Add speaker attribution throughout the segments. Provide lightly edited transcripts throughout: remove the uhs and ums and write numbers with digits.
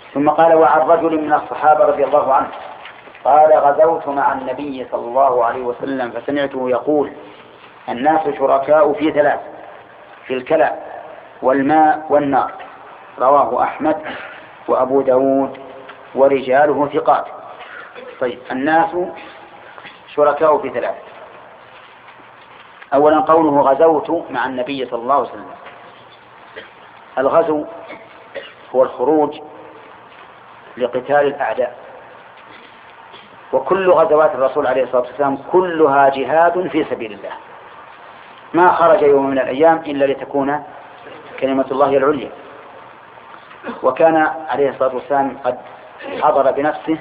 Speaker 1: ثم قال: وعن رجل من الصحابة رضي الله عنه قال: غزوت مع النبي صلى الله عليه وسلم فسمعته يقول: الناس شركاء في ثلاث: في الكلى والماء والنار. رواه أحمد وأبو داود ورجاله ثقات. طيب، الناس شركاء في ثلاث. أولا قوله: غزوت مع النبي صلى الله عليه وسلم. الغزو هو الخروج لقتال الأعداء، وكل غزوات الرسول عليه الصلاة والسلام كلها جهاد في سبيل الله، ما خرج يوم من الأيام إلا لتكون كلمة الله العليا. وكان عليه الصلاة والسلام قد حضر بنفسه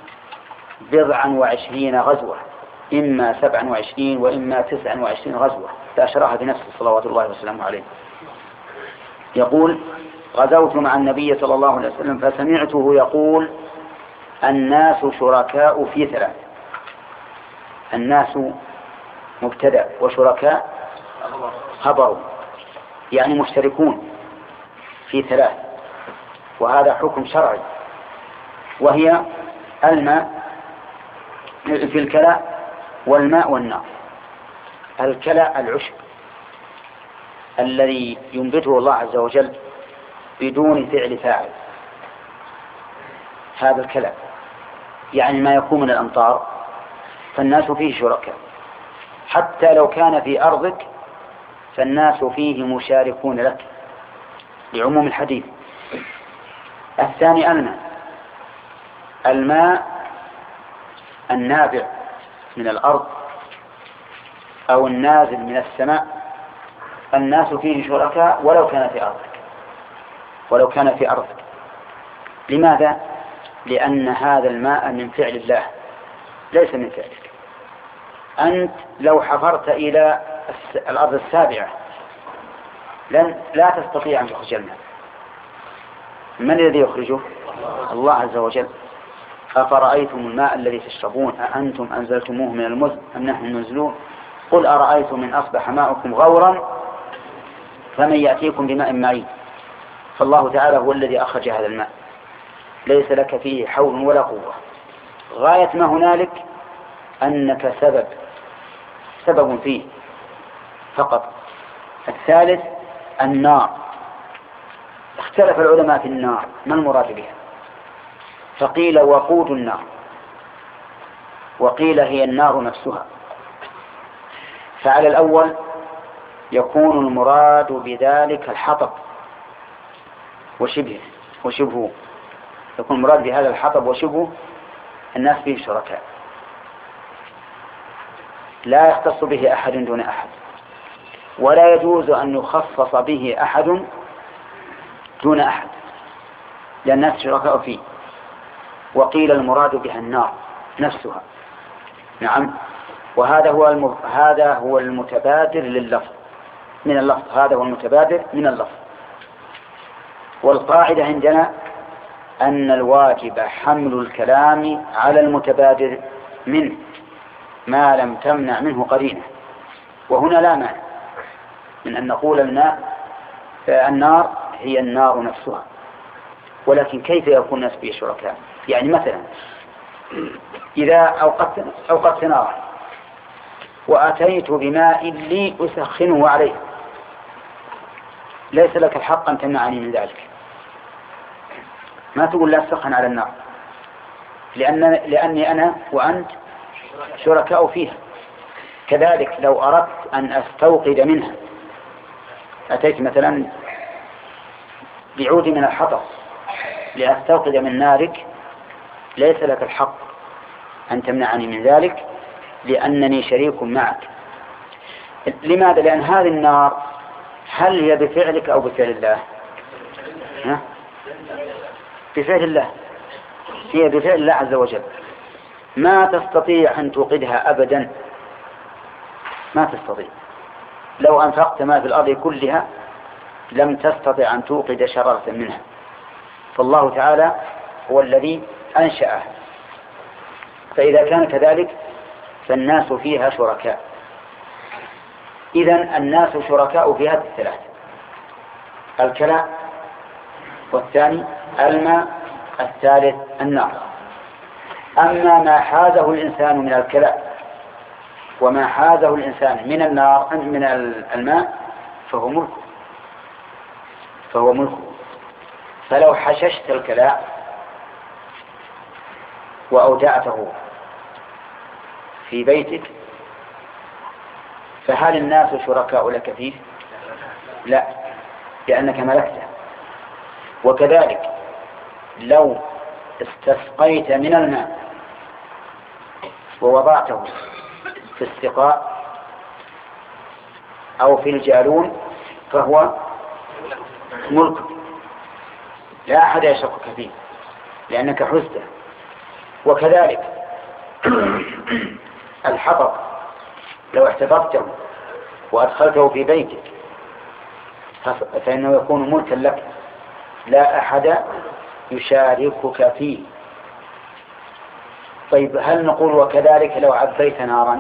Speaker 1: 29 غزوة، إما 27 وإما 29 غزوة، فأشرها بنفسه صلوات الله وسلامه عليه. يقول: غزوت مع النبي صلى الله عليه وسلم فسمعته يقول: الناس شركاء في ثلاث. الناس مبتدأ وشركاء خبر، يعني مشتركون في ثلاث، وهذا حكم شرعي، وهي الماء في الكلى والماء والنار. الكلى العشب الذي ينبته الله عز وجل بدون فعل فاعل، هذا الكلى يعني ما يكون من الأمطار، فالناس فيه شركاء، حتى لو كان في أرضك فالناس فيه مشاركون لك لعموم الحديث. الثاني الماء النابع من الأرض أو النازل من السماء، الناس فيه شركاء ولو كان في أرضك. لماذا؟ لأن هذا الماء من فعل الله ليس من فعلك. أنت لو حفرت إلى الأرض السابعة لا تستطيع أن تخرج الماء. من الذي يخرجه؟ الله عز وجل. أفرأيتم الماء الذي تشربون أأنتم أنزلتموه من المزن أم نحن المنزلون قل أرأيتم من أصبح ماؤكم غورا فمن يأتيكم بماء معين. فالله تعالى هو الذي أخرج هذا الماء، ليس لك فيه حول ولا قوة، غاية ما هنالك أنك سبب فيه فقط. الثالث النار. اختلف العلماء في النار ما المراد بها، فقيل وقود النار، وقيل هي النار نفسها. فعلى الأول يكون المراد بذلك الحطب وشبهه، يكون المراد بهذا الحطب وشبهه الناس فيه شركاء، لا يختص به أحد دون أحد، ولا يجوز أن يخصص به أحد دون أحد، لأن الناس شركاء فيه. وقيل المراد بها النار نفسها. نعم، وهذا هو المتبادر لللفظ من اللفظ، هذا هو المتبادر من اللفظ. والقاعدة عندنا أن الواجب حمل الكلام على المتبادر منه ما لم تمنع منه قرينة، وهنا لا مانع من أن نقول النار هي النار نفسها. ولكن كيف يكون الناس به شركاء؟ يعني مثلا إذا أوقدت نارا وأتيت بماء لي أسخنه عليه، ليس لك الحق أن تمنعني من ذلك. ما تقول لا تسخن على النار، لأني أنا وأنت شركاء فيها. كذلك لو أردت أن أستوقد منها، أتيت مثلا بعود من الحطب لأستوقد من نارك، ليس لك الحق أن تمنعني من ذلك لأنني شريك معك. لماذا؟ لأن هذه النار هل هي بفعلك أو بفعل الله؟ بفعل الله، هي بفعل الله عز وجل. ما تستطيع أن توقدها أبدا، ما تستطيع. لو أنفقت ما في الأرض كلها لم تستطع أن توقد شرارة منها، فالله تعالى هو الذي أنشأه. فإذا كان كذلك فالناس فيها شركاء. إذن الناس شركاء في هذه الثلاث: الكلى، والثاني الماء، الثالث النار. أما ما حازه الإنسان من الكلاء وما حازه الإنسان من النار من الماء فهو ملكه. فلو حششت الكلاء وأودعته في بيتك فهل الناس شركاء لك فيه؟ لا، لأنك ملكته. وكذلك لو استسقيت من الماء ووضعته في السقاء أو في الجالون فهو ملك، لا أحد يشك فيه لأنك حزته. وكذلك الحطب لو احتفظته وأدخلته في بيتك فإنه يكون ملكا لك، لا أحد يشاركك فيه. طيب هل نقول وكذلك لو عبيت نارا؟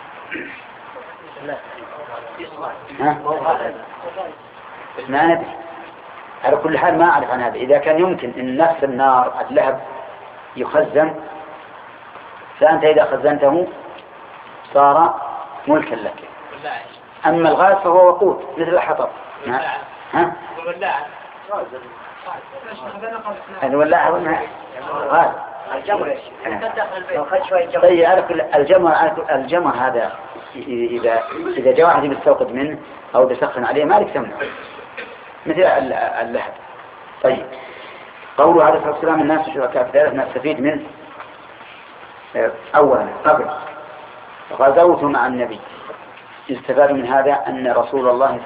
Speaker 1: ما ندري، على كل حال ما أعرف عن هذا. إذا كان يمكن أن نفس النار اللهب يخزن فأنت إذا خزنته صار ملكا لك. أما الغاز فهو وقود مثل الحطب. الولاعة غاز. طيب الجمر هذا إذا جاء واحد يستوقد منه أو يسخن عليه ما لك تمنع مثل اللهب. طيب قوله عليه الصلاة والسلام الناس شركاء في ذلك نستفيد منه أولا قبل غزوت مع النبي. استفاد من هذا أن رسول الله